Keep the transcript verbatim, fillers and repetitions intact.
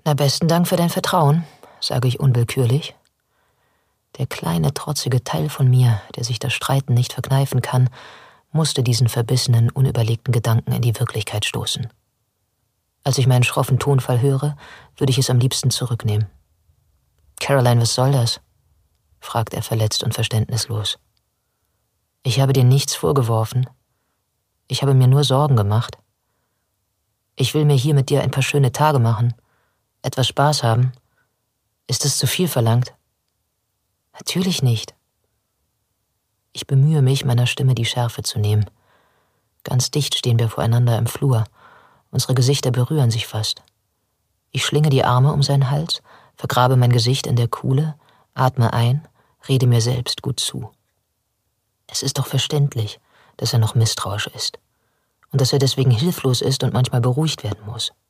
Na, besten Dank für dein Vertrauen, sage ich unwillkürlich. Der kleine, trotzige Teil von mir, der sich das Streiten nicht verkneifen kann, musste diesen verbissenen, unüberlegten Gedanken in die Wirklichkeit stoßen. Als ich meinen schroffen Tonfall höre, würde ich es am liebsten zurücknehmen. »Caroline, was soll das?« fragt er verletzt und verständnislos. »Ich habe dir nichts vorgeworfen. Ich habe mir nur Sorgen gemacht. Ich will mir hier mit dir ein paar schöne Tage machen, etwas Spaß haben. Ist es zu viel verlangt?« »Natürlich nicht.« Ich bemühe mich, meiner Stimme die Schärfe zu nehmen. Ganz dicht stehen wir voreinander im Flur. Unsere Gesichter berühren sich fast. Ich schlinge die Arme um seinen Hals, vergrabe mein Gesicht in der Kuhle, atme ein, rede mir selbst gut zu. Es ist doch verständlich, dass er noch misstrauisch ist und dass er deswegen hilflos ist und manchmal beruhigt werden muss.